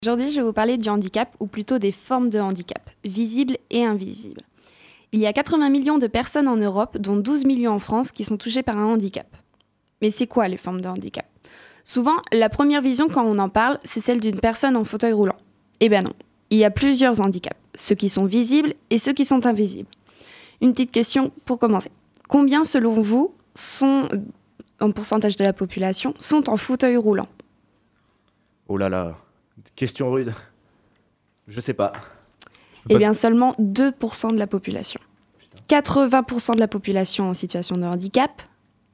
Aujourd'hui, je vais vous parler du handicap, ou plutôt des formes de handicap, visibles et invisibles. Il y a 80 millions de personnes en Europe, dont 12 millions en France, qui sont touchées par un handicap. Mais c'est quoi les formes de handicap ? Souvent, la première vision quand on en parle, c'est celle d'une personne en fauteuil roulant. Eh bien non, il y a plusieurs handicaps, ceux qui sont visibles et ceux qui sont invisibles. Une petite question pour commencer. Combien, selon vous, en pourcentage de la population, sont en fauteuil roulant ? Oh là là, question rude. Je sais pas. Eh bien, seulement 2% de la population. 80% de la population en situation de handicap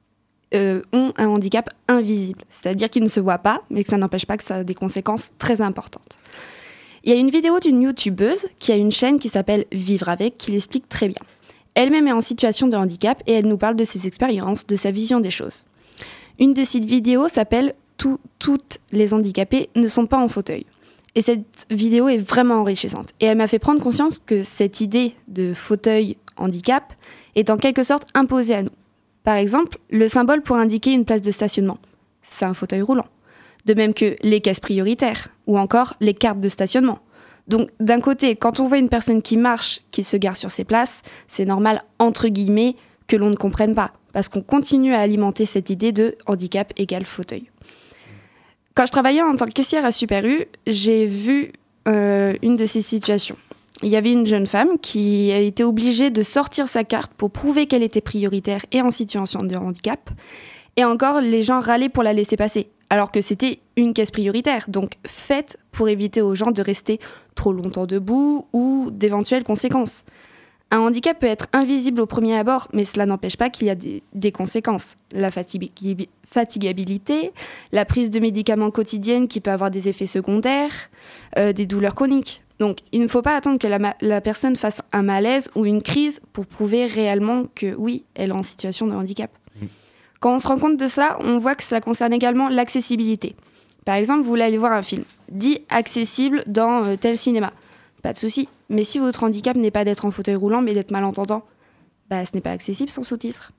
ont un handicap invisible, c'est-à-dire qu'ils ne se voient pas, mais que ça n'empêche pas que ça a des conséquences très importantes. Il y a une vidéo d'une youtubeuse qui a une chaîne qui s'appelle Vivre avec, qui l'explique très bien. Elle-même est en situation de handicap et elle nous parle de ses expériences, de sa vision des choses. Une de ces vidéos s'appelle « Toutes les handicapées ne sont pas en fauteuil ». Et cette vidéo est vraiment enrichissante. Et elle m'a fait prendre conscience que cette idée de fauteuil handicap est en quelque sorte imposée à nous. Par exemple, le symbole pour indiquer une place de stationnement, c'est un fauteuil roulant. De même que les caisses prioritaires ou encore les cartes de stationnement. Donc d'un côté, quand on voit une personne qui marche, qui se gare sur ses places, c'est normal, entre guillemets, que l'on ne comprenne pas. Parce qu'on continue à alimenter cette idée de handicap égale fauteuil. Quand je travaillais en tant que caissière à Super U, j'ai vu une de ces situations. Il y avait une jeune femme qui a été obligée de sortir sa carte pour prouver qu'elle était prioritaire et en situation de handicap. Et encore, les gens râlaient pour la laisser passer, alors que c'était une caisse prioritaire, donc faite pour éviter aux gens de rester trop longtemps debout ou d'éventuelles conséquences. Un handicap peut être invisible au premier abord, mais cela n'empêche pas qu'il y a des conséquences. La fatigabilité, la prise de médicaments quotidiennes qui peut avoir des effets secondaires, des douleurs chroniques. Donc, il ne faut pas attendre que la personne fasse un malaise ou une crise pour prouver réellement que oui, elle est en situation de handicap. Quand on se rend compte de ça, on voit que ça concerne également l'accessibilité. Par exemple, vous voulez aller voir un film, dit accessible dans tel cinéma. Pas de souci. Mais si votre handicap n'est pas d'être en fauteuil roulant, mais d'être malentendant, ce n'est pas accessible sans sous-titres.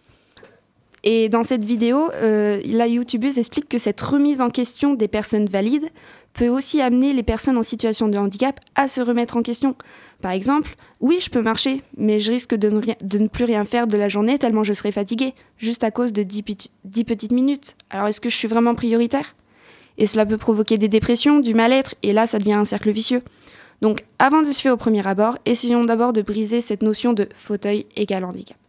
Et dans cette vidéo, la youtubeuse explique que cette remise en question des personnes valides peut aussi amener les personnes en situation de handicap à se remettre en question. Par exemple, oui, je peux marcher, mais je risque de ne plus rien faire de la journée tellement je serai fatiguée, juste à cause de 10 petites minutes. Alors est-ce que je suis vraiment prioritaire ? Et cela peut provoquer des dépressions, du mal-être, et là, ça devient un cercle vicieux. Donc, avant de se fier au premier abord, essayons d'abord de briser cette notion de fauteuil égale handicap.